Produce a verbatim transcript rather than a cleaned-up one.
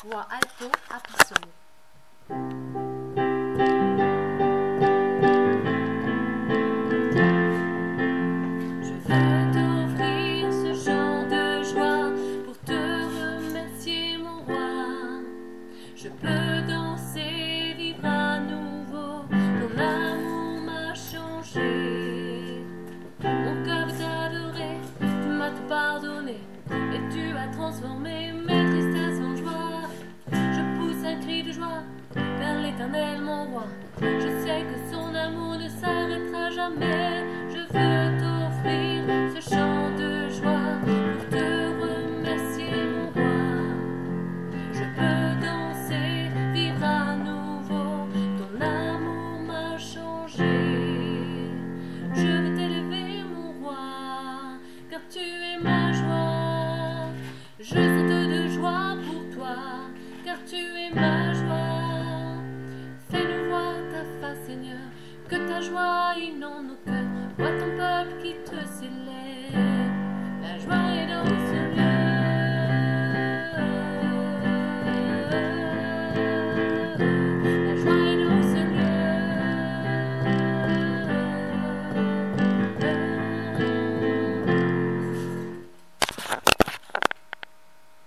voix alto Apissolo. Je veux t'offrir ce chant de joie pour te remercier mon roi. Je peux danser, vivre à nouveau, ton amour m'a changé. Mon cœur veut t'adorer, tu m'as tout pardonné et tu as transformé mes tristesses en joie. Je pousse un cri de joie vers l'Éternel mon roi. Je sais que son amour ne s'arrêtera jamais. Je veux t'offrir ce chant de joie pour te remercier mon roi. Je peux danser, vivre à nouveau, ton amour m'a changé. Je veux t'élever mon roi, car tu es ma joie. Je saute de joie pour toi, car tu es ma joie. Fais-nous voir ta face, Seigneur, que ta joie inonde nos cœurs. Vois ton peuple qui te célèbre, la joie est dans ce lieu.